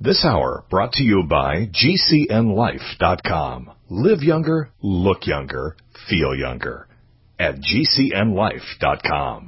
This hour brought to you by GCNLife.com. Live younger, look younger, feel younger at GCNLife.com.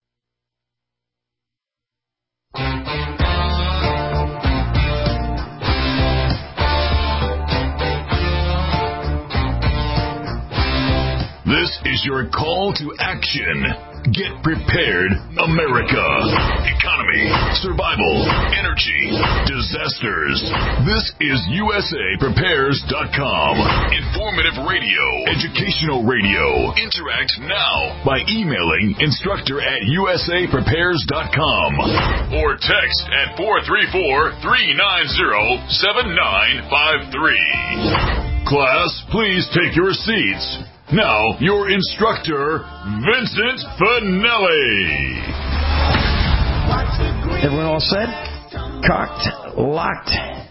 This is your call to action. Get prepared, America. Economy, survival, energy, disasters. This is USAPrepares.com. Informative radio, educational radio. Interact now by emailing instructor@USAPrepares.com or text at 434-390-7953. Class, please take your seats. Now, your instructor, Vincent Finelli. Everyone all set? Cocked, locked.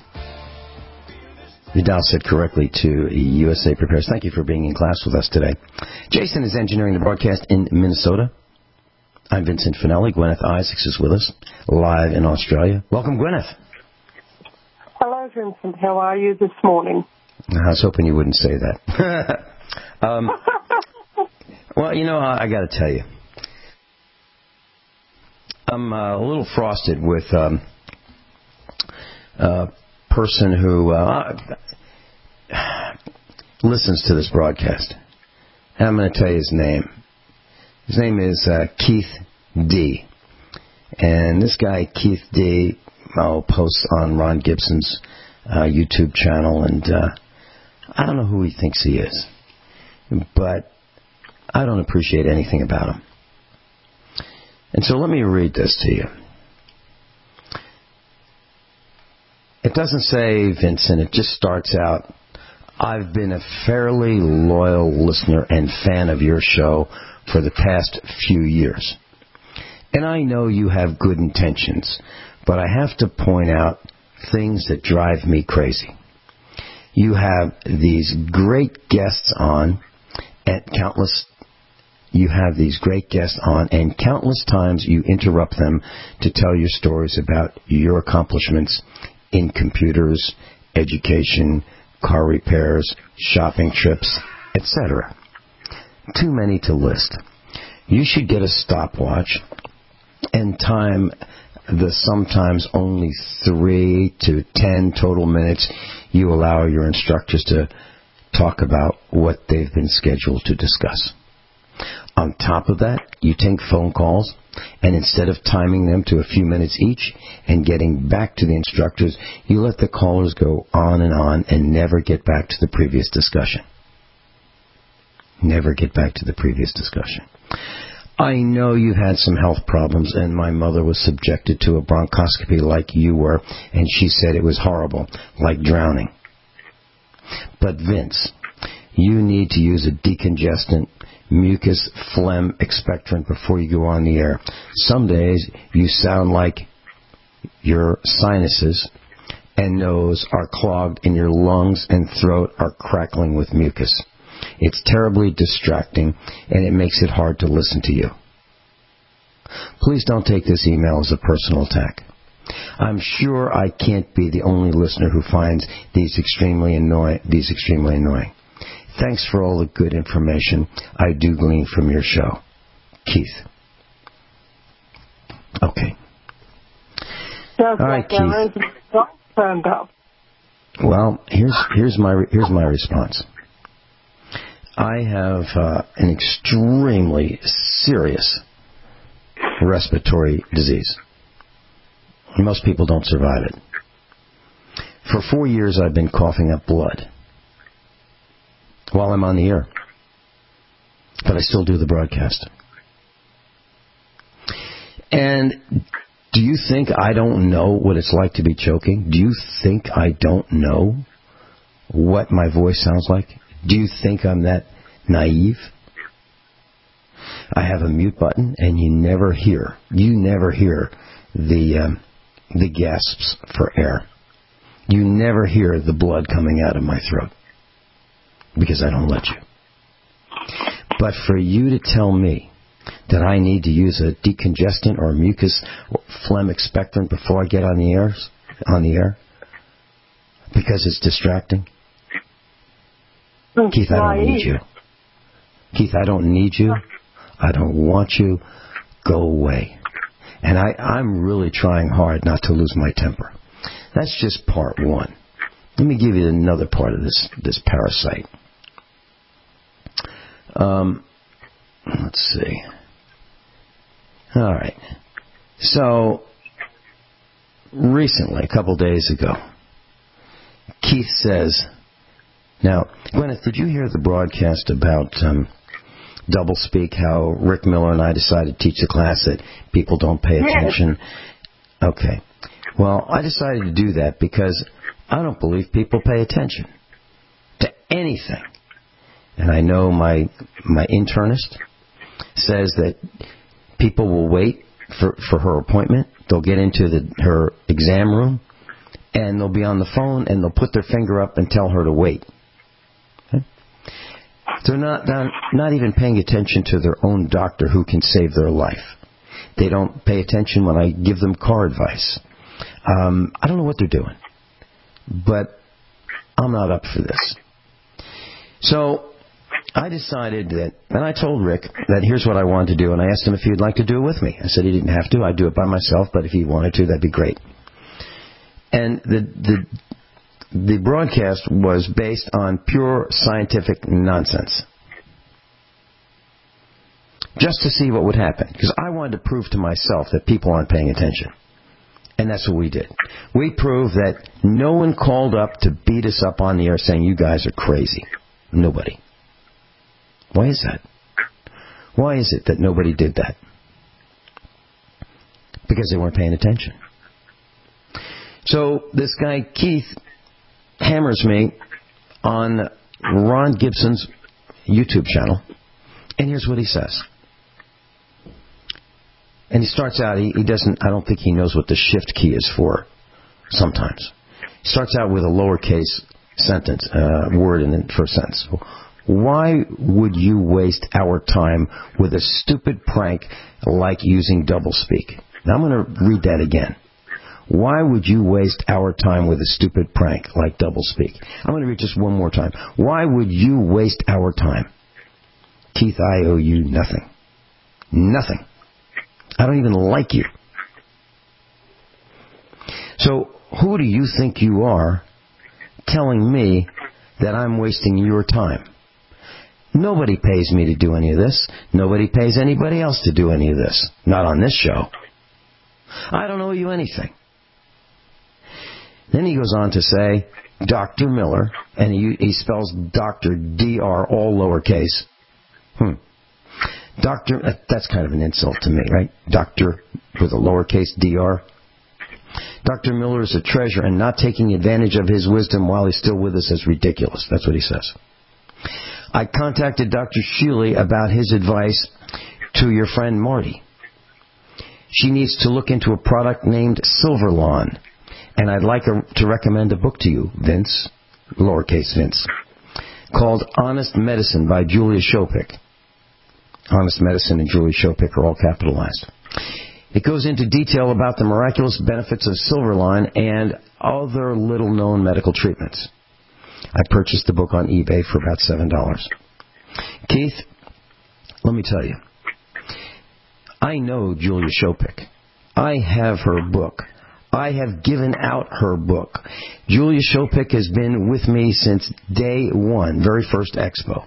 You dial set correctly to USA Prepares. Thank you for being in class with us today. Jason is engineering the broadcast in Minnesota. I'm Vincent Finelli. Gwyneth Isaacs is with us, live in Australia. Welcome, Gwyneth. Hello, Vincent. How are you this morning? I was hoping you wouldn't say that. Well, you know, I got to tell you, I'm a little frosted with a person who listens to this broadcast. And I'm going to tell you his name. His name is Keith D. And this guy, Keith D., posts on Ron Gibson's YouTube channel, and I don't know who he thinks he is. But I don't appreciate anything about him. And so let me read this to you. It doesn't say Vincent, it just starts out, I've been a fairly loyal listener and fan of your show for the past few years. And I know you have good intentions, but I have to point out things that drive me crazy. You have these great guests on, and countless times you interrupt them to tell your stories about your accomplishments in computers, education, car repairs, shopping trips, etc. Too many to list. You should get a stopwatch and time the sometimes only 3 to 10 total minutes you allow your instructors to talk about what they've been scheduled to discuss. On top of that, you take phone calls, and instead of timing them to a few minutes each and getting back to the instructors, you let the callers go on and never get back to the previous discussion. Never get back to the previous discussion. I know you had some health problems, and my mother was subjected to a bronchoscopy like you were, and she said it was horrible, like drowning. But Vince, you need to use a decongestant, mucus, phlegm expectorant before you go on the air. Some days you sound like your sinuses and nose are clogged and your lungs and throat are crackling with mucus. It's terribly distracting and it makes it hard to listen to you. Please don't take this email as a personal attack. I'm sure I can't be the only listener who finds these extremely annoying. Thanks for all the good information I do glean from your show. Keith. Okay. All right, Keith. Stand up. Well, here's my response. I have an extremely serious respiratory disease. Most people don't survive it. For 4 years, I've been coughing up blood while I'm on the air. But I still do the broadcast. And do you think I don't know what it's like to be choking? Do you think I don't know what my voice sounds like? Do you think I'm that naive? I have a mute button, and you never hear the gasps for air. You never hear the blood coming out of my throat because I don't let you. But for you to tell me that I need to use a decongestant or mucus or phlegm expectorant before I get on the air, Because it's distracting? Keith, I don't need you. Keith, I don't need you. I don't want you. Go away. And I'm really trying hard not to lose my temper. That's just part one. Let me give you another part of this parasite. Let's see. All right. So, recently, a couple days ago, Keith says, now, Gwyneth, did you hear the broadcast about doublespeak, how Rick Miller and I decided to teach a class that people don't pay attention? Okay. Well, I decided to do that because I don't believe people pay attention to anything. And I know my internist says that people will wait for her appointment. They'll get into her exam room, and they'll be on the phone, and they'll put their finger up and tell her to wait. Okay? They're not even paying attention to their own doctor who can save their life. They don't pay attention when I give them car advice. I don't know what they're doing, but I'm not up for this. So I decided that, and I told Rick that here's what I wanted to do, and I asked him if he'd like to do it with me. I said he didn't have to. I'd do it by myself, but if he wanted to, that'd be great. And the broadcast was based on pure scientific nonsense. Just to see what would happen. Because I wanted to prove to myself that people aren't paying attention. And that's what we did. We proved that no one called up to beat us up on the air saying, you guys are crazy. Nobody. Why is that? Why is it that nobody did that? Because they weren't paying attention. So this guy, Keith, hammers me on Ron Gibson's YouTube channel. And here's what he says. And he starts out, he doesn't, I don't think he knows what the shift key is for sometimes. He starts out with a lowercase sentence, word in the first sentence. Why would you waste our time with a stupid prank like using doublespeak? Now I'm going to read that again. Why would you waste our time with a stupid prank like doublespeak? I'm going to read just one more time. Why would you waste our time? Keith, I owe you nothing. Nothing. I don't even like you. So who do you think you are telling me that I'm wasting your time? Nobody pays me to do any of this. Nobody pays anybody else to do any of this. Not on this show. I don't owe you anything. Then he goes on to say, Dr. Miller, and he spells Dr. D-R all lowercase. Doctor, that's kind of an insult to me, right? Doctor with a lowercase d-r. Dr. Miller is a treasure, and not taking advantage of his wisdom while he's still with us is ridiculous. That's what he says. I contacted Dr. Sheely about his advice to your friend Marty. She needs to look into a product named Silverlawn, and I'd like to recommend a book to you, Vince, lowercase Vince, called Honest Medicine by Julia Shopik. Honest Medicine and Julia Shopik are all capitalized. It goes into detail about the miraculous benefits of Silverlawn and other little-known medical treatments. I purchased the book on eBay for about $7. Keith, let me tell you, I know Julia Shopik. I have her book. I have given out her book. Julia Shopik has been with me since day one, very first expo.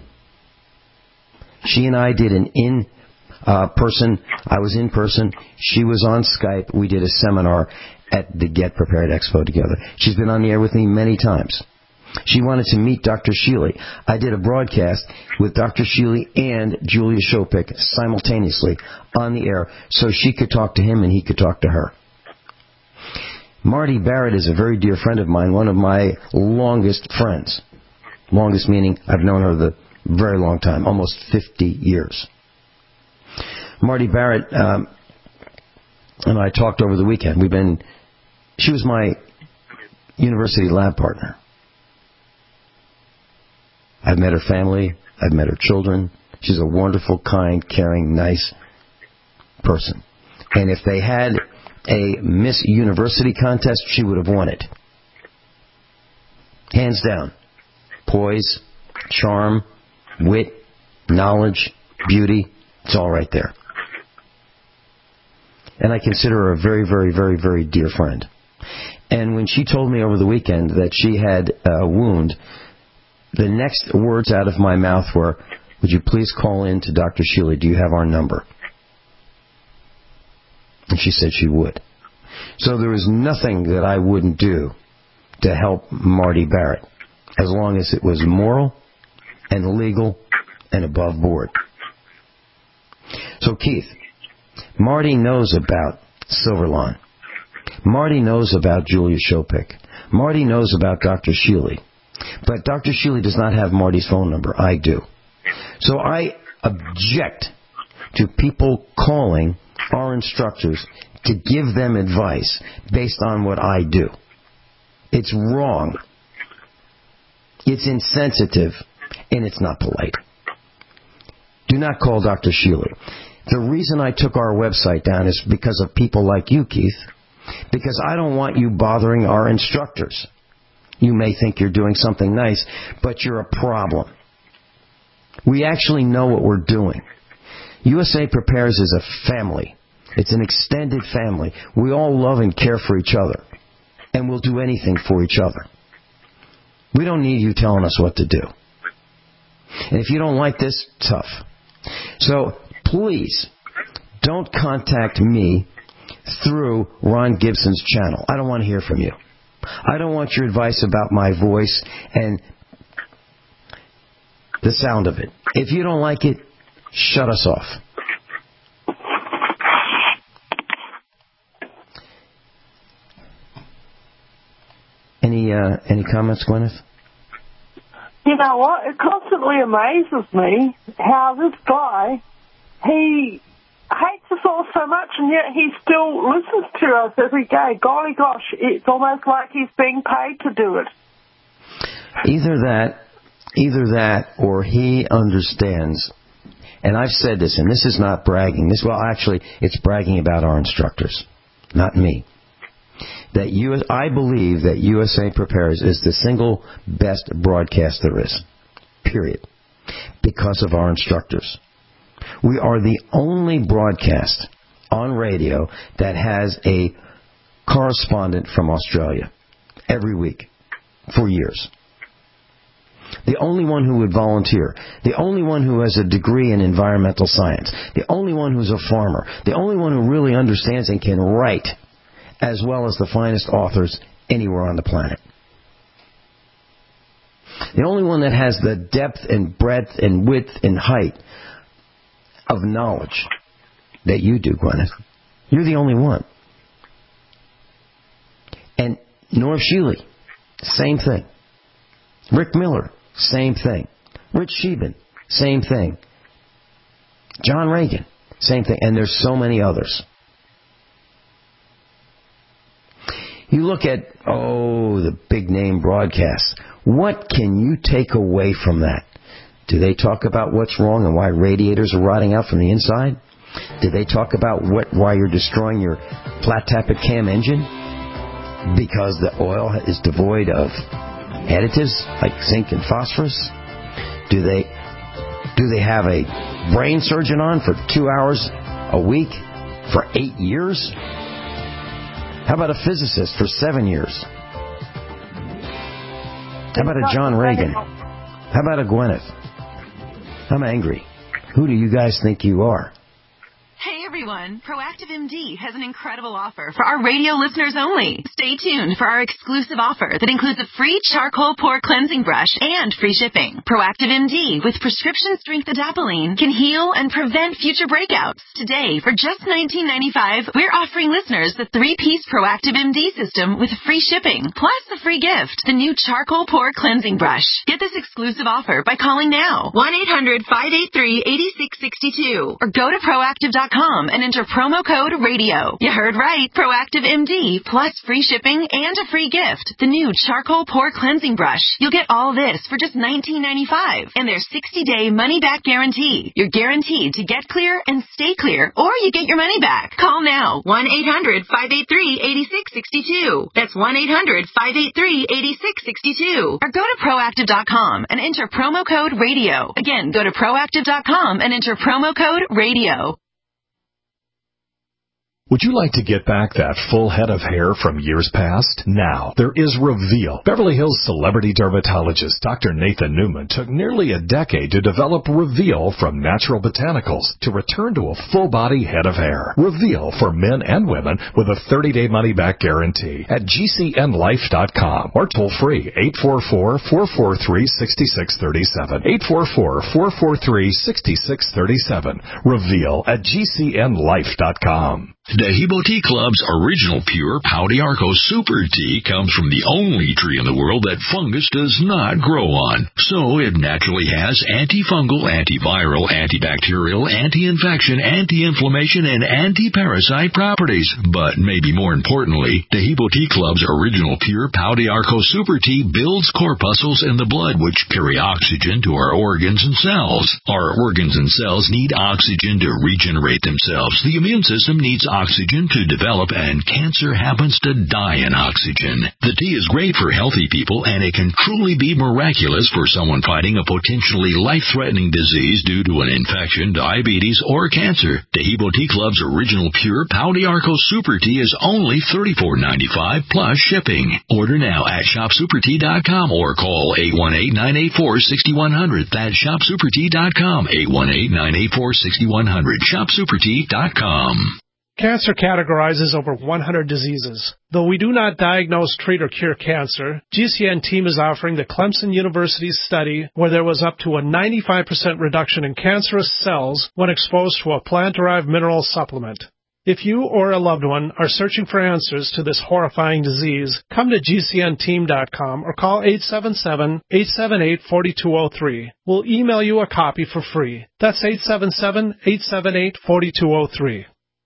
She and I did an in-person, I was in person, she was on Skype, we did a seminar at the Get Prepared Expo together. She's been on the air with me many times. She wanted to meet Dr. Sheely. I did a broadcast with Dr. Sheely and Julia Shopik simultaneously on the air so she could talk to him and he could talk to her. Marty Barrett is a very dear friend of mine, one of my longest friends. Longest meaning I've known her the very long time, almost 50 years. Marty Barrett and I talked over the weekend. She was my university lab partner. I've met her family. I've met her children. She's a wonderful, kind, caring, nice person. And if they had a Miss University contest, she would have won it. Hands down. Poise, charm, wit, knowledge, beauty, it's all right there. And I consider her a very, very, very, very dear friend. And when she told me over the weekend that she had a wound, the next words out of my mouth were, would you please call in to Dr. Sheely? Do you have our number? And she said she would. So there was nothing that I wouldn't do to help Marty Barrett, as long as it was moral and legal and above board. So Keith, Marty knows about Silverlawn. Marty knows about Julia Shopik. Marty knows about Dr. Sheely. But Dr. Sheely does not have Marty's phone number. I do. So I object to people calling our instructors to give them advice based on what I do. It's wrong. It's insensitive. And it's not polite. Do not call Dr. Sheely. The reason I took our website down is because of people like you, Keith. Because I don't want you bothering our instructors. You may think you're doing something nice, but you're a problem. We actually know what we're doing. USA Prepares is a family. It's an extended family. We all love and care for each other. And we'll do anything for each other. We don't need you telling us what to do. And if you don't like this, tough. So please don't contact me through Ron Gibson's channel. I don't want to hear from you. I don't want your advice about my voice and the sound of it. If you don't like it, shut us off. Any comments, Gwyneth? You know what? It constantly amazes me how this guy, he hates us all so much, and yet he still listens to us every day. Golly gosh, it's almost like he's being paid to do it. Either that, or he understands, and I've said this, and this is not bragging. Actually, it's bragging about our instructors, not me. I believe that USA Prepares is the single best broadcast there is, period, because of our instructors. We are the only broadcast on radio that has a correspondent from Australia every week for years. The only one who would volunteer. The only one who has a degree in environmental science. The only one who's a farmer. The only one who really understands and can write as well as the finest authors anywhere on the planet. The only one that has the depth and breadth and width and height of knowledge that you do, Gwyneth. You're the only one. And Norm Sheely, same thing. Rick Miller, same thing. Rich Sheben, same thing. John Reagan, same thing. And there's so many others. You look at, the big name broadcasts. What can you take away from that? Do they talk about what's wrong and why radiators are rotting out from the inside? Do they talk about why you're destroying your flat tappet cam engine? Because the oil is devoid of additives like zinc and phosphorus? Do they have a brain surgeon on for 2 hours a week for 8 years? How about a physicist for 7 years? How about a John Reagan? How about a Gwyneth? I'm angry. Who do you guys think you are? Hey everyone, Proactive MD has an incredible offer for our radio listeners only. Stay tuned for our exclusive offer that includes a free charcoal pore cleansing brush and free shipping. Proactive MD with prescription strength adapalene can heal and prevent future breakouts. Today, for just $19.95, we're offering listeners the 3-piece Proactive MD system with free shipping, plus a free gift, the new charcoal pore cleansing brush. Get this exclusive offer by calling now, 1-800-583-8662, or go to proactive.com and enter enter promo code RADIO. You heard right. Proactive MD plus free shipping and a free gift. The new charcoal pore cleansing brush. You'll get all this for just $19.95. And their 60-day money-back guarantee. You're guaranteed to get clear and stay clear, or you get your money back. Call now. 1-800-583-8662. That's 1-800-583-8662. Or go to Proactive.com and enter promo code RADIO. Again, go to Proactive.com and enter promo code RADIO. Would you like to get back that full head of hair from years past? Now, there is Reveal. Beverly Hills celebrity dermatologist Dr. Nathan Newman took nearly a decade to develop Reveal from natural botanicals to return to a full-body head of hair. Reveal for men and women with a 30-day money-back guarantee at GCNlife.com or toll-free 844-443-6637. 844-443-6637. Reveal at GCNlife.com. Dehibo Tea Club's original pure Pau d'Arco Super Tea comes from the only tree in the world that fungus does not grow on. So it naturally has antifungal, antiviral, antibacterial, anti-infection, anti-inflammation, and anti-parasite properties. But maybe more importantly, Dehibo Tea Club's original pure Pau d'Arco Super Tea builds corpuscles in the blood which carry oxygen to our organs and cells. Our organs and cells need oxygen to regenerate themselves. The immune system needs oxygen to develop, and cancer happens to die in oxygen. The tea is great for healthy people, and it can truly be miraculous for someone fighting a potentially life-threatening disease due to an infection, diabetes, or cancer. Dehibo Tea Club's original pure Pau d'Arco Super Tea is only $34.95 plus shipping. Order now at shopsupertea.com or call 818-984-6100. That's shopsupertea.com, 818-984-6100, shopsupertea.com. Cancer categorizes over 100 diseases. Though we do not diagnose, treat, or cure cancer, GCN team is offering the Clemson University study where there was up to a 95% reduction in cancerous cells when exposed to a plant-derived mineral supplement. If you or a loved one are searching for answers to this horrifying disease, come to GCNteam.com or call 877-878-4203. We'll email you a copy for free. That's 877-878-4203.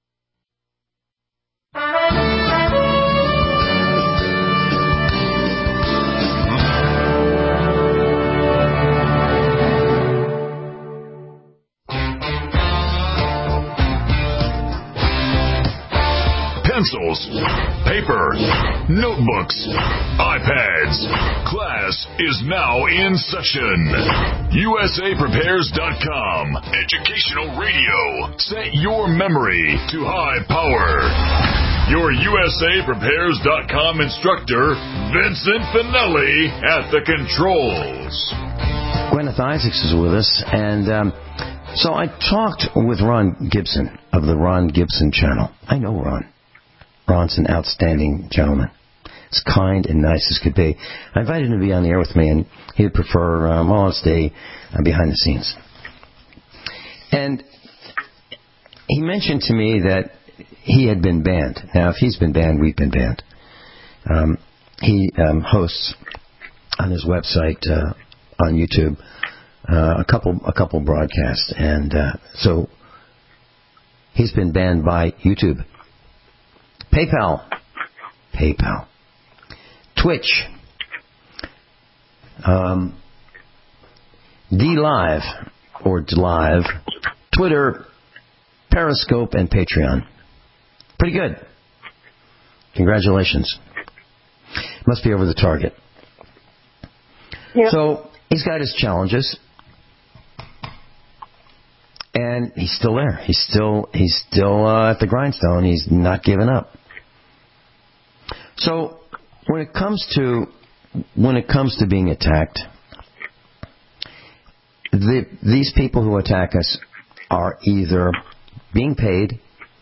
Pencils, paper, notebooks, iPads. Class is now in session. USAPrepares.com. Educational radio. Set your memory to high power. Your USAPrepares.com instructor, Vincent Finelli, at the controls. Gwyneth Isaacs is with us, and so I talked with Ron Gibson of the Ron Gibson channel. I know Ron. Ron's an outstanding gentleman. As kind and nice as could be. I invited him to be on the air with me, and he would prefer, to stay behind the scenes. And he mentioned to me that he had been banned. Now, if he's been banned, we've been banned. He hosts on his website, on YouTube, a couple broadcasts, and so he's been banned by YouTube. PayPal, Twitch, DLive or DLive, Twitter, Periscope, and Patreon. Pretty good. Congratulations. Must be over the target. Yep. So he's got his challenges. And he's still there. He's still at the grindstone. He's not giving up. So when it comes to being attacked, these people who attack us are either being paid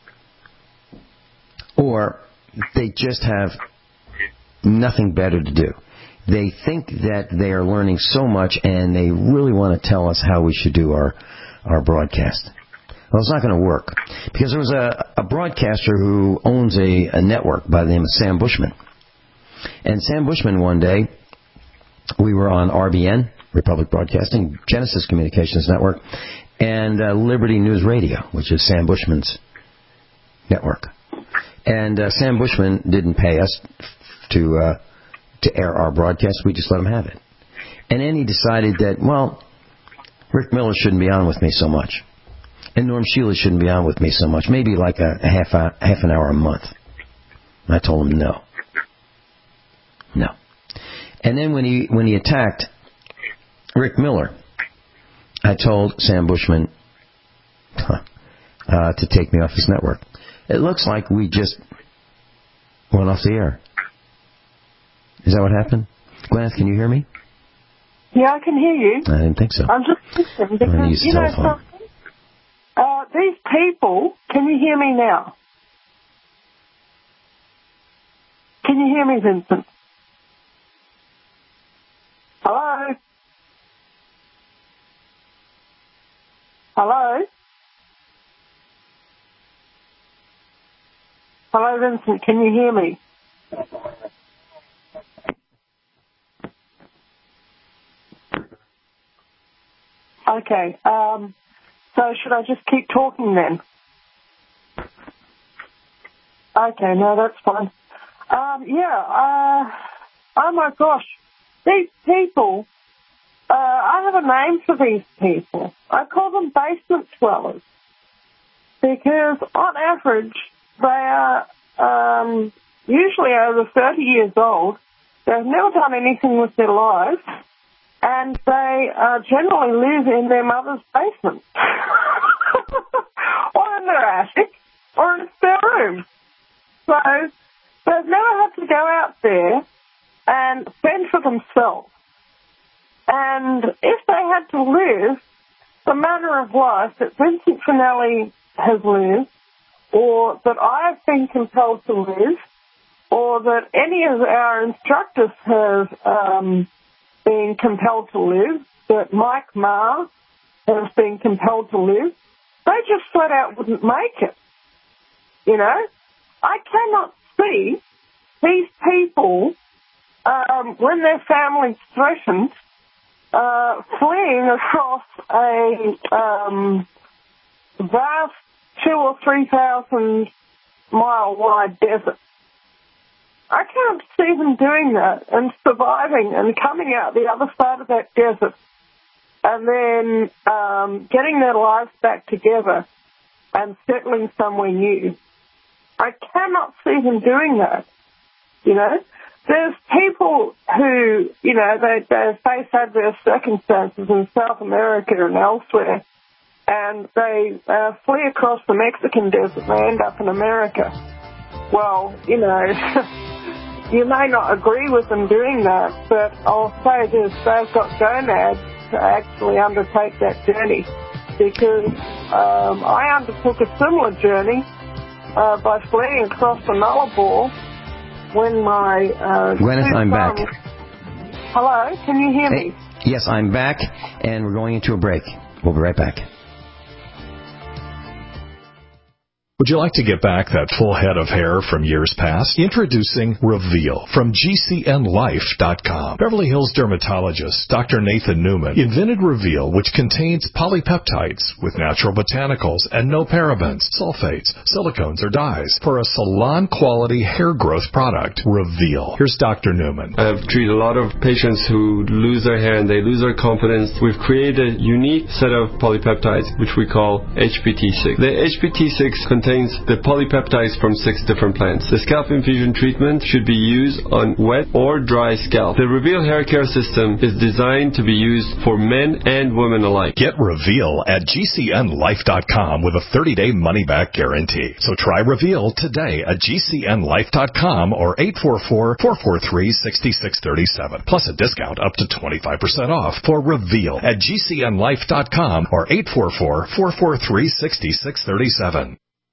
or they just have nothing better to do. They think that they are learning so much and they really want to tell us how we should do our broadcast. Well, it's not going to work because there was a broadcaster who owns a network by the name of Sam Bushman. And Sam Bushman, one day, we were on RBN, Republic Broadcasting, Genesis Communications Network, and Liberty News Radio, which is Sam Bushman's network. And Sam Bushman didn't pay us to air our broadcast. We just let him have it. And then he decided that, well, Rick Miller shouldn't be on with me so much. And Norm Shealy shouldn't be on with me so much. Maybe like a half an hour a month. I told him no. No. And then when he attacked Rick Miller, I told Sam Bushman to take me off his network. It looks like we just went off the air. Is that what happened? Gwyneth, can you hear me? Yeah, I can hear you. I didn't think so. I'm just listening because, you know something? These people, can you hear me now? Can you hear me, Vincent? Hello? Hello? Hello, Vincent, can you hear me? Okay, so should I just keep talking then? Okay, no, that's fine. Oh my gosh, these people, I have a name for these people. I call them basement dwellers because on average they are usually over 30 years old. They've never done anything with their lives. And they generally live in their mother's basement, or in their attic, or in their room. So they've never had to go out there and fend for themselves. And if they had to live the manner of life that Vincent Finelli has lived, or that I have been compelled to live, or that any of our instructors have been compelled to live, that Mike Marr has been compelled to live, they just flat out wouldn't make it. You know? I cannot see these people, when their family's threatened, fleeing across a vast 2,000 or 3,000 mile wide desert. I can't see them doing that and surviving and coming out the other side of that desert and then getting their lives back together and settling somewhere new. I cannot see them doing that, you know. There's people who, you know, they face adverse circumstances in South America and elsewhere, and they flee across the Mexican desert and they end up in America. Well, you know, you may not agree with them doing that, but I'll say this, they've got gonads to actually undertake that journey, because I undertook a similar journey by fleeing across the Nullarbor when my... Gwyneth, I'm back. Hello, can you hear me? Yes, I'm back, and we're going into a break. We'll be right back. Would you like to get back that full head of hair from years past? Introducing Reveal from GCNLife.com. Beverly Hills dermatologist Dr. Nathan Newman invented Reveal, which contains polypeptides with natural botanicals and no parabens, sulfates, silicones, or dyes for a salon-quality hair growth product. Reveal. Here's Dr. Newman. I've treated a lot of patients who lose their hair and they lose their confidence. We've created a unique set of polypeptides, which we call HPT6. The HPT6 contains the polypeptides from 6 different plants. The scalp infusion treatment should be used on wet or dry scalp. The Reveal hair care system is designed to be used for men and women alike. Get Reveal at GCNLife.com with a 30-day money-back guarantee. So try Reveal today at GCNLife.com or 844-443-6637. Plus a discount up to 25% off for Reveal at GCNLife.com or 844-443-6637.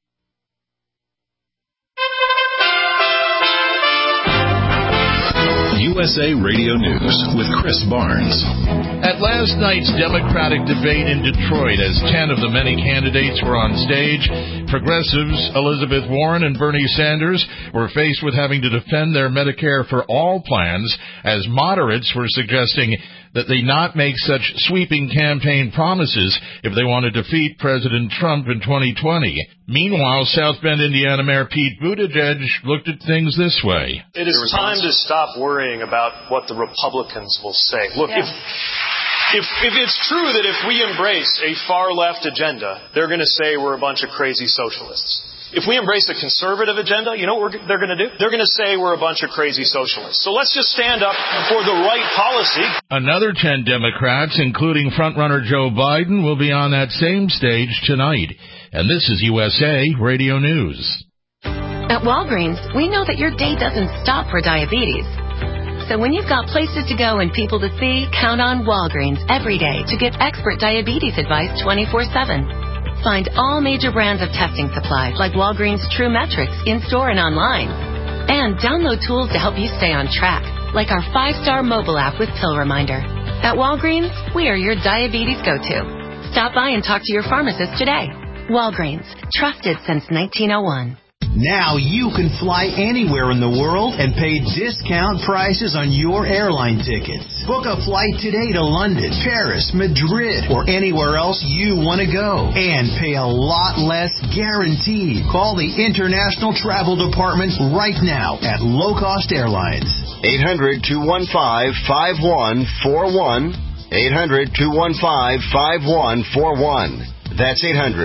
USA Radio News with Chris Barnes. At last night's Democratic debate in Detroit, as 10 of the many candidates were on stage, progressives Elizabeth Warren and Bernie Sanders were faced with having to defend their Medicare for All plans, as moderates were suggesting that they not make such sweeping campaign promises if they want to defeat President Trump in 2020. Meanwhile, South Bend, Indiana Mayor Pete Buttigieg looked at things this way. It is time to stop worrying about what the Republicans will say. Look, if it's true that if we embrace a far-left agenda, they're going to say we're a bunch of crazy socialists. If we embrace a conservative agenda, you know what they're going to do? They're going to say we're a bunch of crazy socialists. So let's just stand up for the right policy. Another 10 Democrats, including frontrunner Joe Biden, will be on that same stage tonight. And this is USA Radio News. At Walgreens, we know that your day doesn't stop for diabetes. So when you've got places to go and people to see, count on Walgreens every day to get expert diabetes advice 24/7. Find all major brands of testing supplies like Walgreens True Metrics in-store and online. And download tools to help you stay on track, like our 5-star mobile app with Pill Reminder. At Walgreens, we are your diabetes go-to. Stop by and talk to your pharmacist today. Walgreens, trusted since 1901. Now you can fly anywhere in the world and pay discount prices on your airline tickets. Book a flight today to London, Paris, Madrid, or anywhere else you want to go. And pay a lot less guaranteed. Call the International Travel Department right now at Low Cost Airlines. 800-215-5141. 800-215-5141. That's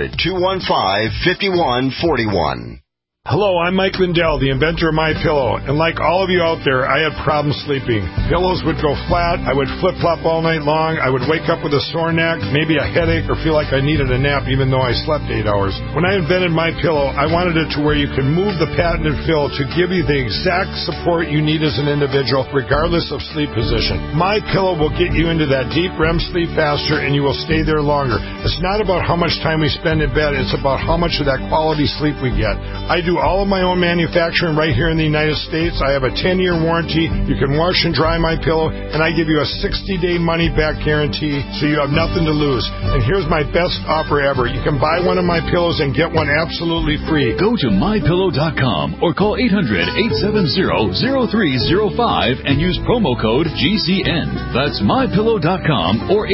800-215-5141. Hello, I'm Mike Lindell, the inventor of MyPillow, and like all of you out there, I had problems sleeping. Pillows would go flat, I would flip-flop all night long, I would wake up with a sore neck, maybe a headache, or feel like I needed a nap even though I slept 8 hours. When I invented MyPillow, I wanted it to where you could move the patented fill to give you the exact support you need as an individual, regardless of sleep position. MyPillow will get you into that deep REM sleep faster, and you will stay there longer. It's not about how much time we spend in bed, it's about how much of that quality sleep we get. I do all of my own manufacturing right here in the United States. I have a 10-year warranty. You can wash and dry my pillow, and I give you a 60-day money-back guarantee, so you have nothing to lose. And here's my best offer ever. You can buy one of my pillows and get one absolutely free. Go to MyPillow.com or call 800-870-0305 and use promo code GCN. That's MyPillow.com or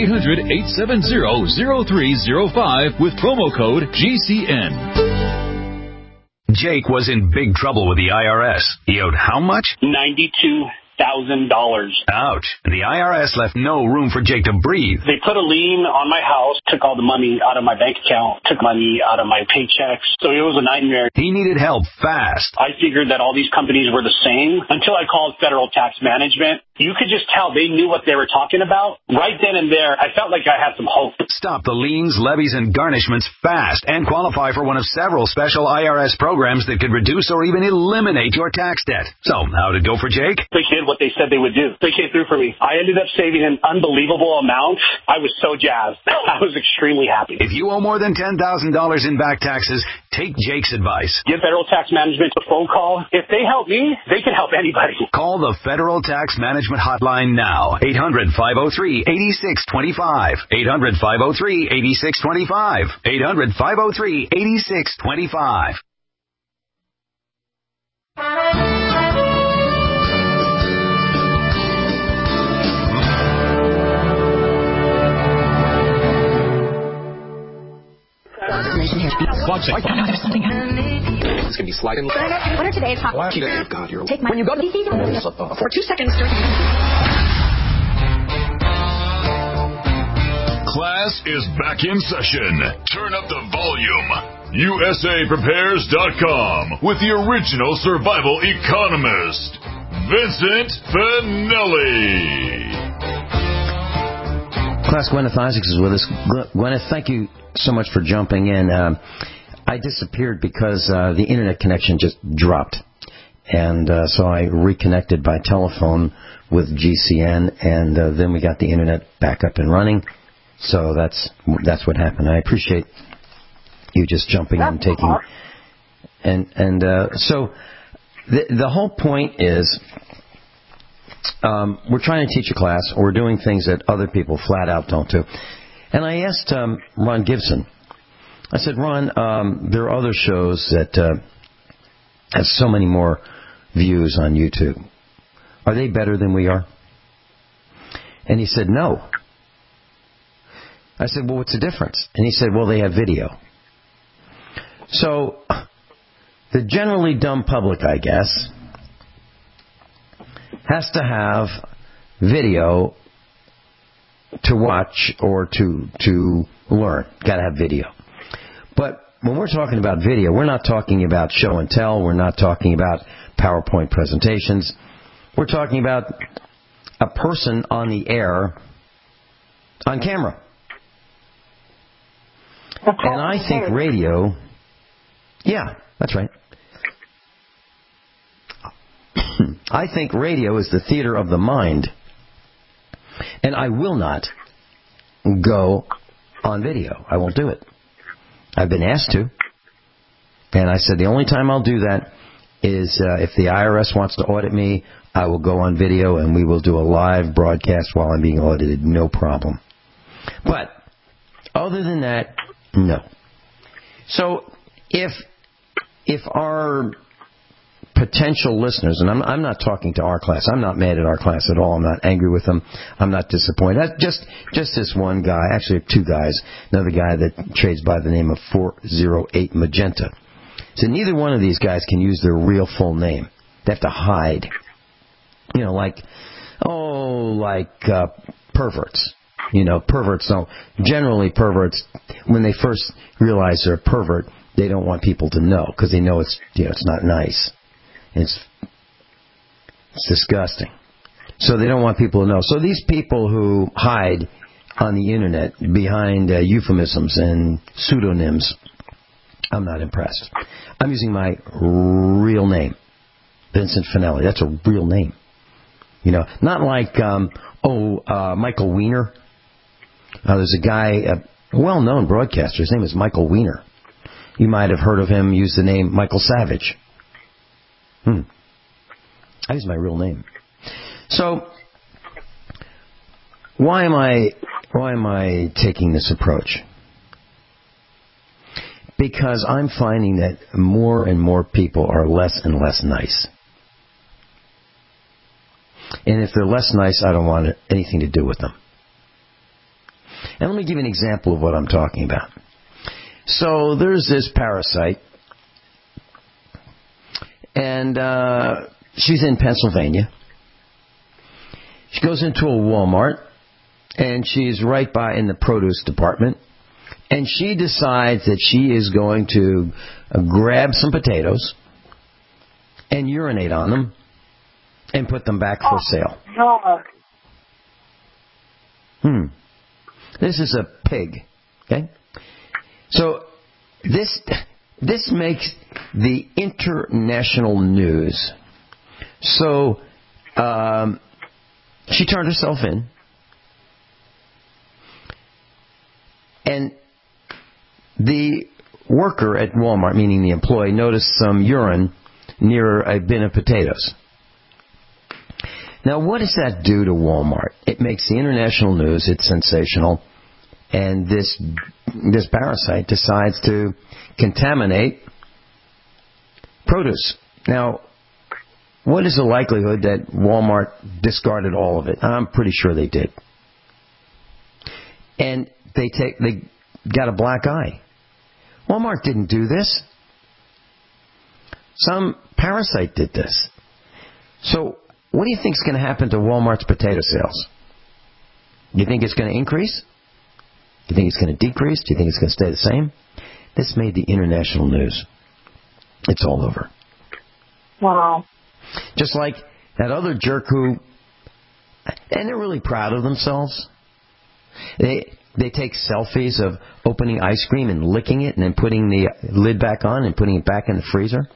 800-870-0305 with promo code GCN. Jake was in big trouble with the IRS. He owed how much? $92,000. Ouch. The IRS left no room for Jake to breathe. They put a lien on my house, took all the money out of my bank account, took money out of my paychecks. So it was a nightmare. He needed help fast. I figured that all these companies were the same until I called Federal Tax Management. You could just tell they knew what they were talking about. Right then and there, I felt like I had some hope. Stop the liens, levies, and garnishments fast and qualify for one of several special IRS programs that could reduce or even eliminate your tax debt. So, how'd it go for Jake? They did what they said they would do. They came through for me. I ended up saving an unbelievable amount. I was so jazzed. I was extremely happy. If you owe more than $10,000 in back taxes, take Jake's advice. Give Federal Tax Management a phone call. If they help me, they can help anybody. Call the Federal Tax Management hotline now. 800-503-8625. 800-503-8625. 800-503-8625. It's going to be sliding. What are today's hot? Oh, God, you're... Take my... When you go to... For 2 seconds... Class is back in session. Turn up the volume. USAPrepares.com with the original survival economist, Vincent Finelli. Class Gwyneth Isaacs is with us. Gwyneth, thank you so much for jumping in. I disappeared because the internet connection just dropped. And so I reconnected by telephone with GCN, and then we got the internet back up and running. So that's what happened. I appreciate you just jumping in and taking... So the whole point is we're trying to teach a class, or we're doing things that other people flat out don't do. And I asked Ron Gibson, I said, Ron, there are other shows that have so many more views on YouTube. Are they better than we are? And he said, no. I said, well, what's the difference? And he said, well, they have video. So, the generally dumb public, I guess, has to have video to watch or to learn. Got to have video. But when we're talking about video, we're not talking about show and tell. We're not talking about PowerPoint presentations. We're talking about a person on the air on camera. And I think radio... Yeah, that's right. I think radio is the theater of the mind. And I will not go on video. I won't do it. I've been asked to. And I said the only time I'll do that is if the IRS wants to audit me, I will go on video and we will do a live broadcast while I'm being audited. No problem. But other than that, no. So if our potential listeners, and I'm not talking to our class. I'm not mad at our class at all. I'm not angry with them. I'm not disappointed. Just this one guy, actually two guys, another guy that trades by the name of 408 Magenta. So neither one of these guys can use their real full name. They have to hide. You know, like perverts. You know, perverts don't. Generally, perverts, when they first realize they're a pervert, they don't want people to know because they know it's not nice. It's disgusting. So they don't want people to know. So these people who hide on the internet behind euphemisms and pseudonyms, I'm not impressed. I'm using my real name, Vincent Finelli. That's a real name. You know, not like, Michael Weiner. There's a guy, a well-known broadcaster. His name is Michael Weiner. You might have heard of him use the name Michael Savage. I use my real name. So, why am I taking this approach? Because I'm finding that more and more people are less and less nice. And if they're less nice, I don't want anything to do with them. And let me give you an example of what I'm talking about. So there's this parasite, and she's in Pennsylvania. She goes into a Walmart, and she's right by in the produce department, and she decides that she is going to grab some potatoes and urinate on them and put them back for sale. This is a pig, okay? So this makes the international news. So she turned herself in, and the worker at Walmart, meaning the employee, noticed some urine near a bin of potatoes. Now, what does that do to Walmart? It makes the international news. It's sensational. And this parasite decides to contaminate produce. Now, what is the likelihood that Walmart discarded all of it? I'm pretty sure they did. And they got a black eye. Walmart didn't do this. Some parasite did this. So, what do you think is going to happen to Walmart's potato sales? Do you think it's going to increase? Do you think it's going to decrease? Do you think it's going to stay the same? This made the international news. It's all over. Wow. Just like that other jerk who, and they're really proud of themselves. They take selfies of opening ice cream and licking it and then putting the lid back on and putting it back in the freezer.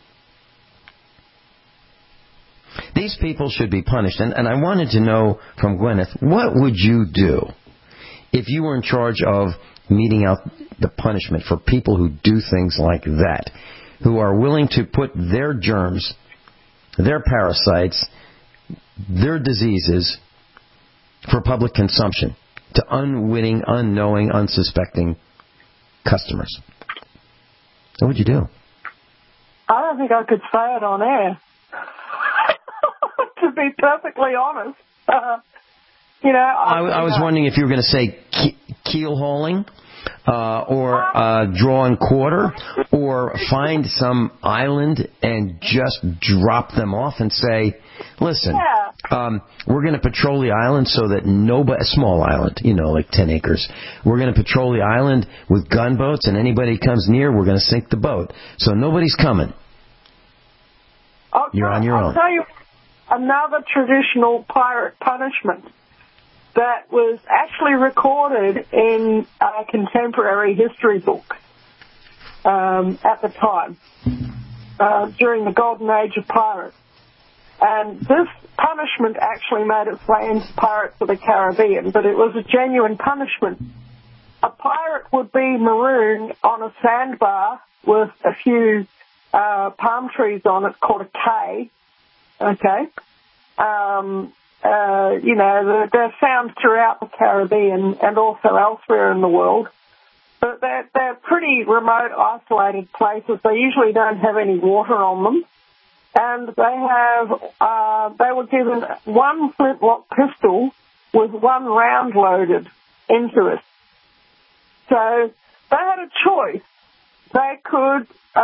These people should be punished. And I wanted to know from Gwyneth, what would you do if you were in charge of meting out the punishment for people who do things like that, who are willing to put their germs, their parasites, their diseases for public consumption to unwitting, unknowing, unsuspecting customers? What would you do? I don't think I could say it on air. To be perfectly honest. I was wondering if you were going to say keel hauling. or draw and quarter, or find some island and just drop them off and say, listen, we're going to patrol the island so that nobody, a small island, like 10 acres, we're going to patrol the island with gunboats, and anybody comes near, we're going to sink the boat. So nobody's coming. You're on your own. I'll tell you another traditional pirate punishment that was actually recorded in a contemporary history book at the time, during the golden age of pirates. And this punishment actually made its way into Pirates of the Caribbean, but it was a genuine punishment. A pirate would be marooned on a sandbar with a few palm trees on it called a cay, okay? They're found throughout the Caribbean and also elsewhere in the world. But they're pretty remote, isolated places. They usually don't have any water on them. And they were given one flintlock pistol with one round loaded into it. So they had a choice. They could,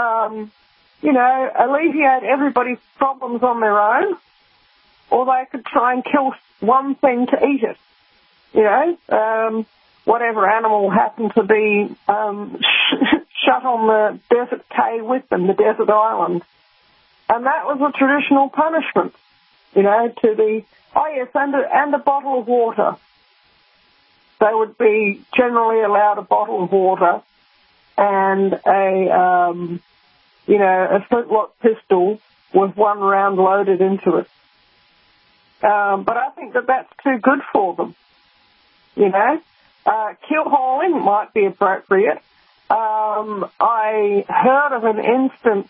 alleviate everybody's problems on their own, or they could try and kill one thing to eat it. Whatever animal happened to be shut on the desert cay with them, the desert island. And that was a traditional punishment, and a bottle of water. They would be generally allowed a bottle of water and a flintlock pistol with one round loaded into it. But I think that's too good for them, Keel hauling might be appropriate. I heard of an instance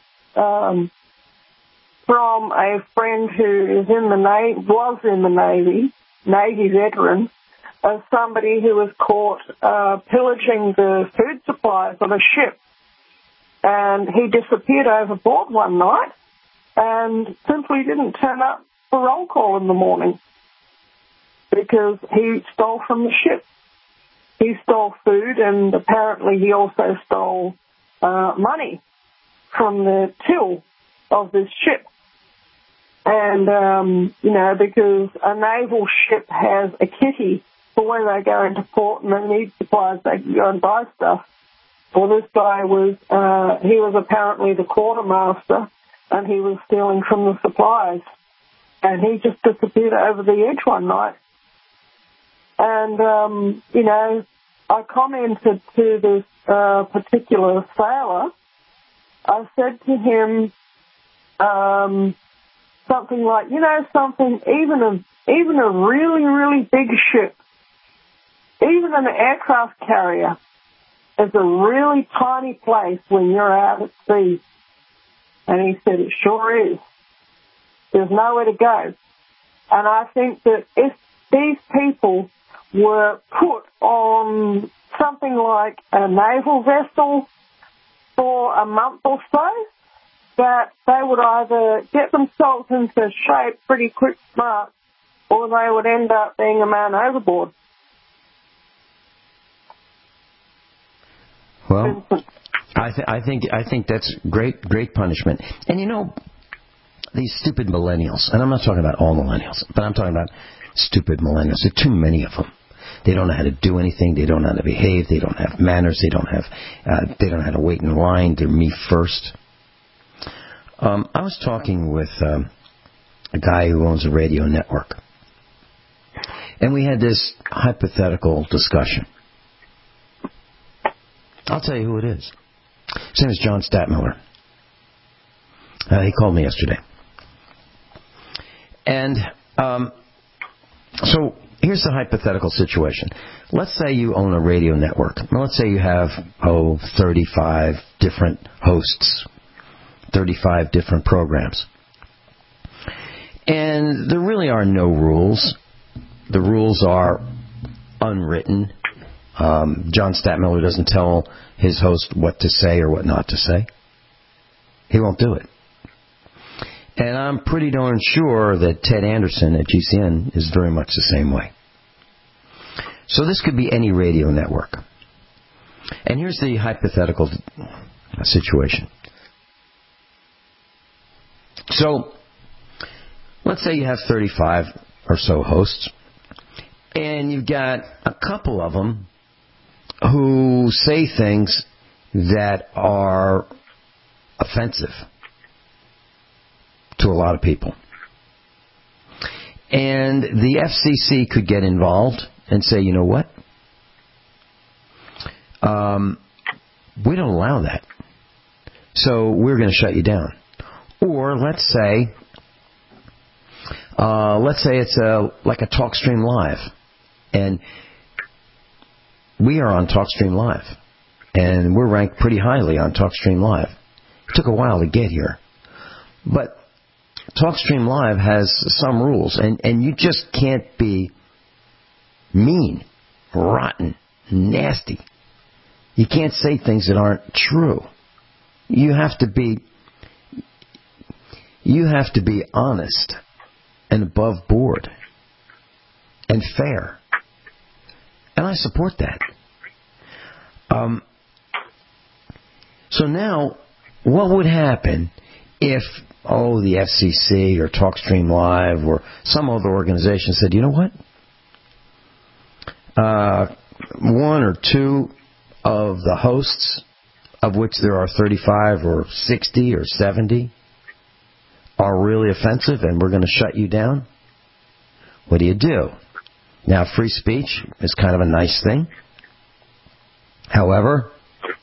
from a friend who was in the Navy veteran, of somebody who was caught pillaging the food supplies on a ship. And he disappeared overboard one night and simply didn't turn up for roll call in the morning because he stole from the ship. He stole food, and apparently he also stole money from the till of this ship. And, because a naval ship has a kitty for when they go into port and they need supplies, they can go and buy stuff. Well, this guy he was apparently the quartermaster, and he was stealing from the supplies. And he just disappeared over the edge one night. And, I commented to this particular sailor. I said to him something like, even a really, really big ship, even an aircraft carrier, is a really tiny place when you're out at sea. And he said, it sure is. There's nowhere to go. And I think that if these people were put on something like a naval vessel for a month or so, that they would either get themselves into shape pretty quick smart, or they would end up being a man overboard. Well, I think that's great punishment. And these stupid millennials, and I'm not talking about all millennials, but I'm talking about stupid millennials. There are too many of them. They don't know how to do anything. They don't know how to behave. They don't have manners. They don't know how to wait in line. They're me first. I was talking with a guy who owns a radio network, and we had this hypothetical discussion. I'll tell you who it is. His name is John Statmiller. He called me yesterday. And so here's the hypothetical situation. Let's say you own a radio network. Let's say you have, 35 different hosts, 35 different programs. And there really are no rules. The rules are unwritten. John Statmiller doesn't tell his host what to say or what not to say. He won't do it. And I'm pretty darn sure that Ted Anderson at GCN is very much the same way. So this could be any radio network. And here's the hypothetical situation. So, let's say you have 35 or so hosts, and you've got a couple of them who say things that are offensive to a lot of people. And the FCC could get involved and say, you know what? We don't allow that. So we're going to shut you down. Or let's say it's like a TalkStream Live. And we are on TalkStream Live. And we're ranked pretty highly on TalkStream Live. It took a while to get here. But TalkStream Live has some rules. And you just can't be mean, rotten, nasty. You can't say things that aren't true. You have to be honest and above board and fair. And I support that. So now, what would happen if, the FCC or TalkStream Live or some other organization said, you know what? One or two of the hosts, of which there are 35 or 60 or 70, are really offensive and we're going to shut you down? What do you do? Now, free speech is kind of a nice thing. However,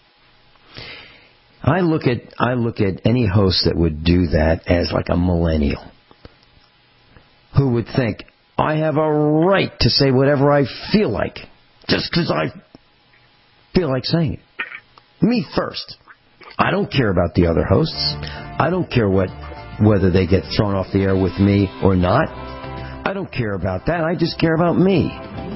I look at any host that would do that as like a millennial who would think, I have a right to say whatever I feel like just because I feel like saying it. Me first. I don't care about the other hosts. I don't care whether they get thrown off the air with me or not. I don't care about that. I just care about me.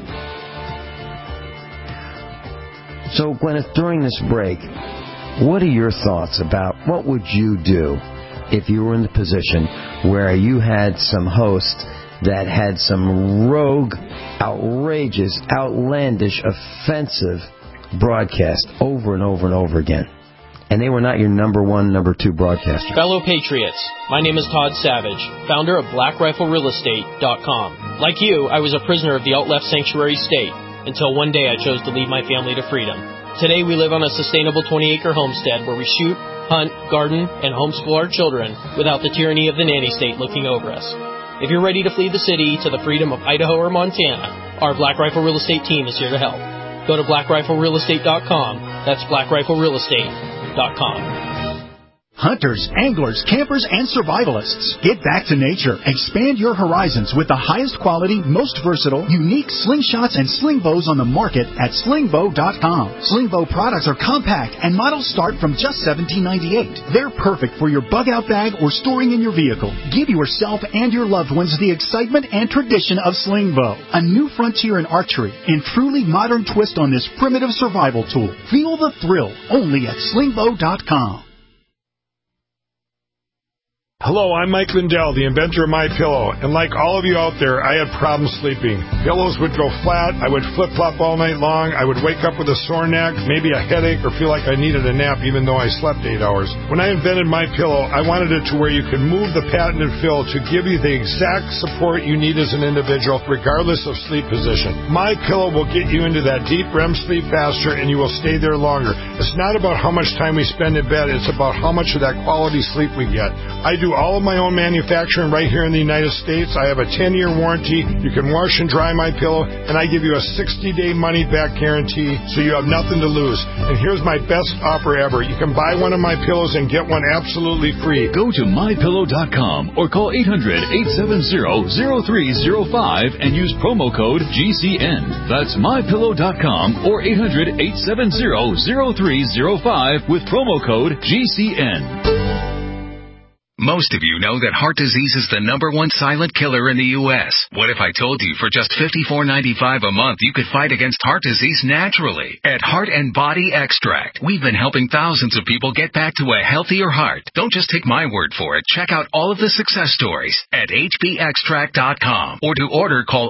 So, Gwyneth, during this break, what are your thoughts about what would you do if you were in the position where you had some host that had some rogue, outrageous, outlandish, offensive broadcast over and over and over again, and they were not your number one, number two broadcaster? Fellow Patriots, my name is Todd Savage, founder of BlackRifleRealEstate.com. Like you, I was a prisoner of the alt-left sanctuary state until one day I chose to lead my family to freedom. Today we live on a sustainable 20-acre homestead where we shoot, hunt, garden, and homeschool our children without the tyranny of the nanny state looking over us. If you're ready to flee the city to the freedom of Idaho or Montana, our Black Rifle Real Estate team is here to help. Go to BlackRifleRealEstate.com. That's BlackRifleRealEstate.com. Hunters, anglers, campers, and survivalists. Get back to nature. Expand your horizons with the highest quality, most versatile, unique slingshots and sling bows on the market at slingbow.com. Slingbow products are compact and models start from just $17.98. They're perfect for your bug-out bag or storing in your vehicle. Give yourself and your loved ones the excitement and tradition of Slingbow, a new frontier in archery and truly modern twist on this primitive survival tool. Feel the thrill only at slingbow.com. Hello, I'm Mike Lindell, the inventor of MyPillow, and like all of you out there, I had problems sleeping. Pillows would go flat, I would flip-flop all night long, I would wake up with a sore neck, maybe a headache, or feel like I needed a nap even though I slept 8 hours. When I invented MyPillow, I wanted it to where you could move the patented fill to give you the exact support you need as an individual, regardless of sleep position. MyPillow will get you into that deep REM sleep faster, and you will stay there longer. It's not about how much time we spend in bed, it's about how much of that quality sleep we get. I do all of my own manufacturing right here in the United States. I have a 10-year warranty. You can wash and dry MyPillow, and I give you a 60-day money-back guarantee, so you have nothing to lose. And here's my best offer ever. You can buy one of my pillows and get one absolutely free. Go to MyPillow.com or call 800-870-0305 and use promo code GCN. That's MyPillow.com or 800-870-0305 with promo code GCN. Most of you know that heart disease is the #1 silent killer in the U.S. What if I told you for just $54.95 a month you could fight against heart disease naturally? At Heart and Body Extract, we've been helping thousands of people get back to a healthier heart. Don't just take my word for it. Check out all of the success stories at hbextract.com, or to order, call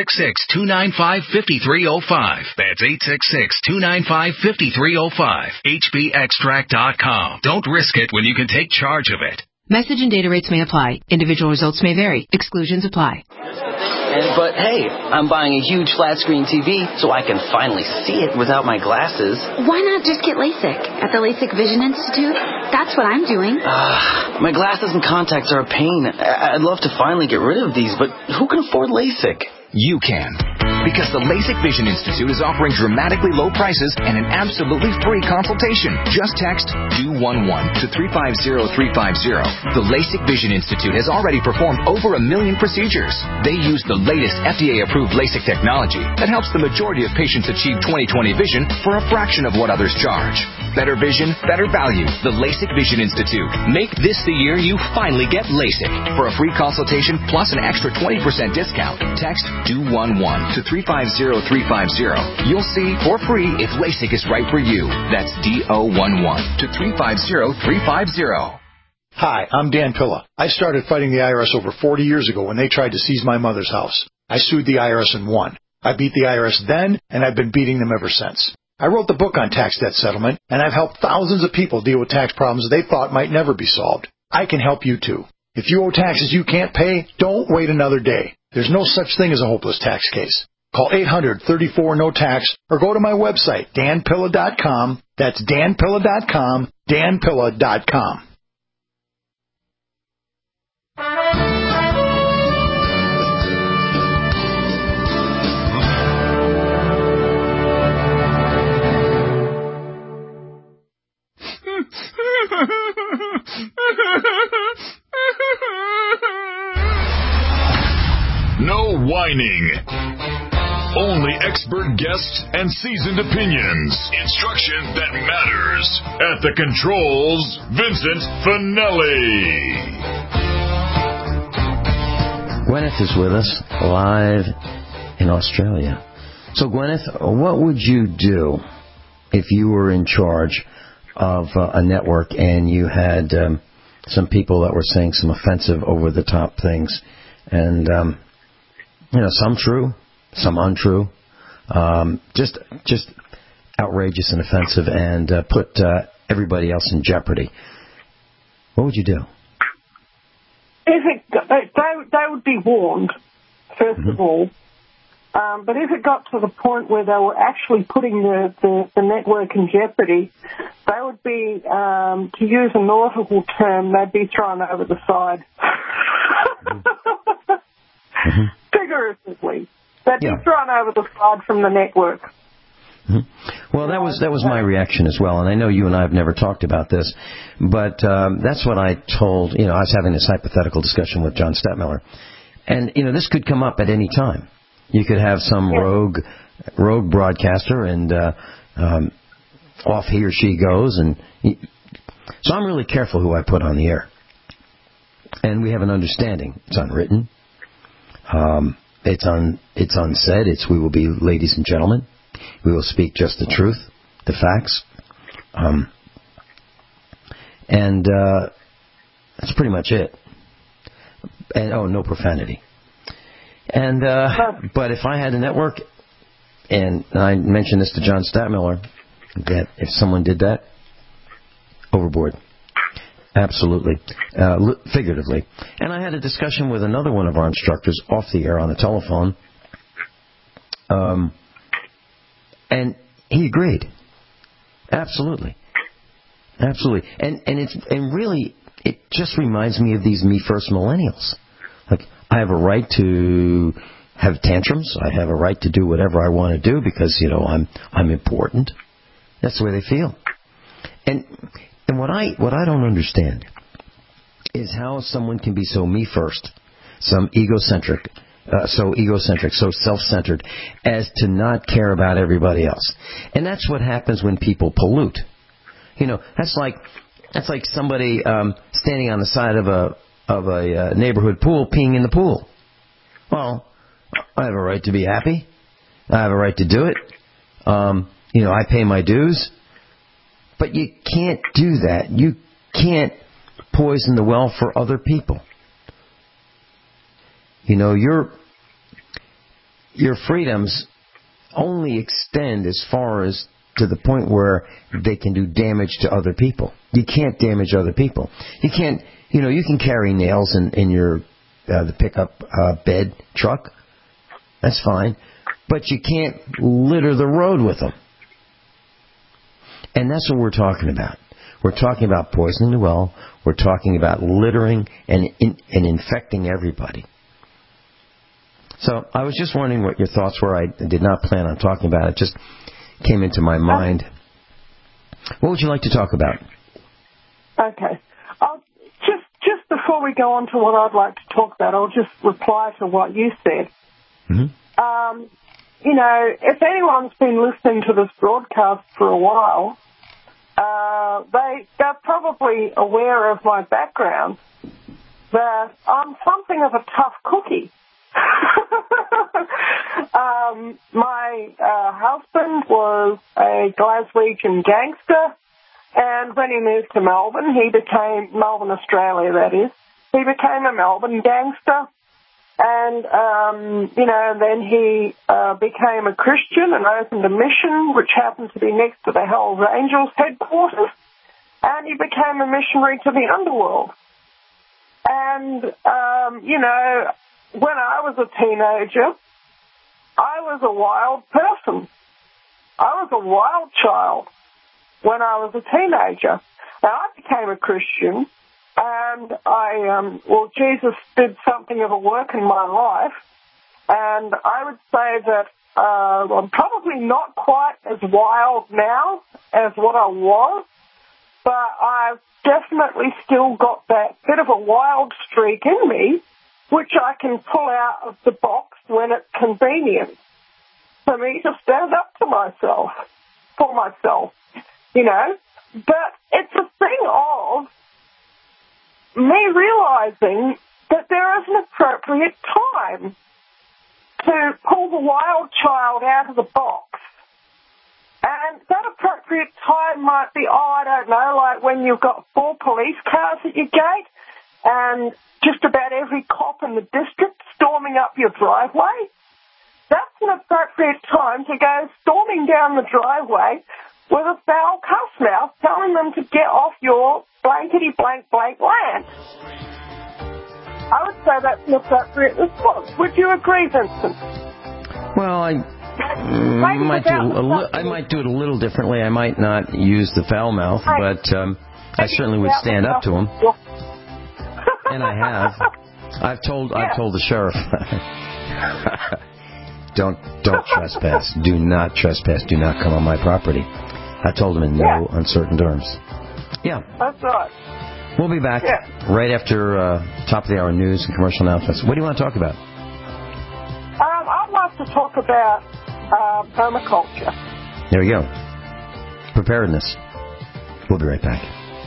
866-295-5305. That's 866-295-5305. hbextract.com. Don't risk it when you can take charge of it. Message and data rates may apply. Individual results may vary. Exclusions apply. But hey, I'm buying a huge flat screen TV so I can finally see it without my glasses. Why not just get LASIK at the LASIK Vision Institute? That's what I'm doing. My glasses and contacts are a pain. I'd love to finally get rid of these, but who can afford LASIK? You can. Because the LASIK Vision Institute is offering dramatically low prices and an absolutely free consultation. Just text DO11 to 350350. The LASIK Vision Institute has already performed over 1 million procedures. They use the latest FDA-approved LASIK technology that helps the majority of patients achieve 20/20 vision for a fraction of what others charge. Better vision, better value. The LASIK Vision Institute. Make this the year you finally get LASIK. For a free consultation plus an extra 20% discount, text DO11 to 350350. You'll see for free if LASIK is right for you. That's DO11 to 350350. Hi, I'm Dan Pilla. I started fighting the IRS over 40 years ago when they tried to seize my mother's house. I sued the IRS and won. I beat the IRS then, and I've been beating them ever since. I wrote the book on tax debt settlement, and I've helped thousands of people deal with tax problems they thought might never be solved. I can help you too. If you owe taxes you can't pay, don't wait another day. There's no such thing as a hopeless tax case. Call 800-34-NO-TAX or go to my website, danpilla.com. That's danpilla.com, danpilla.com. No whining. Only expert guests and seasoned opinions. Instruction that matters. At the controls, Vincent Finelli. Gwyneth is with us live in Australia. So, Gwyneth, what would you do if you were in charge of a network and you had some people that were saying some offensive, over-the-top things, and some true, some untrue, just outrageous and offensive, and put everybody else in jeopardy? What would you do? They would be warned, first of all. But if it got to the point where they were actually putting the network in jeopardy, they would be, to use a nautical term, they'd be thrown over the side. Figuratively. They'd be thrown over the side from the network. Well, that was my reaction as well, and I know you and I have never talked about this, but that's what I told, I was having this hypothetical discussion with John Stettmiller, and, this could come up at any time. You could have some rogue broadcaster, and off he or she goes, and so I'm really careful who I put on the air. And we have an understanding. It's unwritten. It's unsaid. We will be ladies and gentlemen. We will speak just the truth, the facts, and that's pretty much it. And no profanity. And but if I had a network, and I mentioned this to John Stettmiller, that if someone did that, overboard. Absolutely. Figuratively. And I had a discussion with another one of our instructors off the air on the telephone, and he agreed. Absolutely. Absolutely. And really, it just reminds me of these me first millennials. Like, I have a right to have tantrums. I have a right to do whatever I want to do because, I'm important. That's the way they feel. And what I don't understand is how someone can be so me first, so egocentric, so self-centered, as to not care about everybody else. And that's what happens when people pollute. That's like That's like somebody standing on the side of a neighborhood pool, peeing in the pool. Well, I have a right to be happy. I have a right to do it. I pay my dues. But you can't do that. You can't poison the well for other people. Your freedoms only extend as far as to the point where they can do damage to other people. You can't damage other people. You can't, you can carry nails in your the pickup bed truck. That's fine. But you can't litter the road with them. And that's what we're talking about. We're talking about poisoning the well. We're talking about littering and infecting everybody. So I was just wondering what your thoughts were. I did not plan on talking about it. Just came into my mind. What would you like to talk about? Okay. Just before we go on to what I'd like to talk about, I'll just reply to what you said. Mm-hmm. If anyone's been listening to this broadcast for a while, they're probably aware of my background, that I'm something of a tough cookie. My husband was a Glaswegian gangster, and when he moved to Melbourne, Melbourne, Australia, that is, he became a Melbourne gangster. And, then he became a Christian and opened a mission, which happened to be next to the Hells Angels headquarters, and he became a missionary to the underworld. And, when I was a teenager, I was a wild person. I was a wild child when I was a teenager. Now, I became a Christian, and Jesus did something of a work in my life, and I would say that I'm probably not quite as wild now as what I was, but I've definitely still got that bit of a wild streak in me, which I can pull out of the box when it's convenient for me to stand up to myself, for myself, But it's a thing of me realizing that there is an appropriate time to pull the wild child out of the box. And that appropriate time might be, like when you've got 4 police cars at your gate and just about every cop in the district storming up your driveway. That's an appropriate time to go storming down the driveway with a foul cuss mouth telling them to get off your blankety-blank-blank land. I would say that's an appropriate response. Would you agree, Vincent? Well, I might do it a little differently. I might not use the foul mouth, but I certainly would stand up to him. And I have. I've told the sheriff. Don't trespass. Do not trespass. Do not come on my property. I told him in no uncertain terms. Yeah. That's right. We'll be back right after top of the hour news and commercial announcements. What do you want to talk about? I'd like to talk about permaculture. There we go. Preparedness. We'll be right back.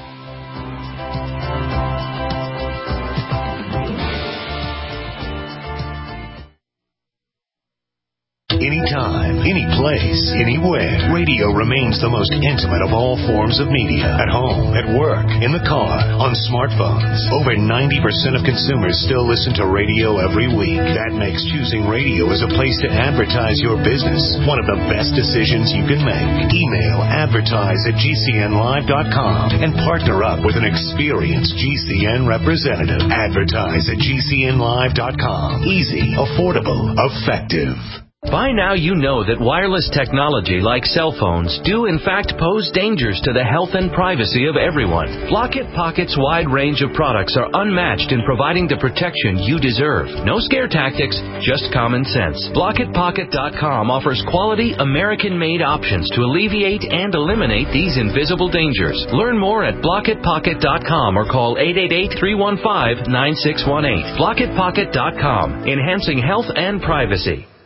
Anytime, any place, anywhere. Radio remains the most intimate of all forms of media. At home, at work, in the car, on smartphones. Over 90% of consumers still listen to radio every week. That makes choosing radio as a place to advertise your business one of the best decisions you can make. Email advertise@gcnlive.com and partner up with an experienced GCN representative. Advertise@gcnlive.com. Easy, affordable, effective. By now you know that wireless technology like cell phones do in fact pose dangers to the health and privacy of everyone. Blockit Pocket's wide range of products are unmatched in providing the protection you deserve. No scare tactics, just common sense. BlockitPocket.com offers quality American-made options to alleviate and eliminate these invisible dangers. Learn more at BlockitPocket.com or call 888-315-9618. BlockitPocket.com, enhancing health and privacy.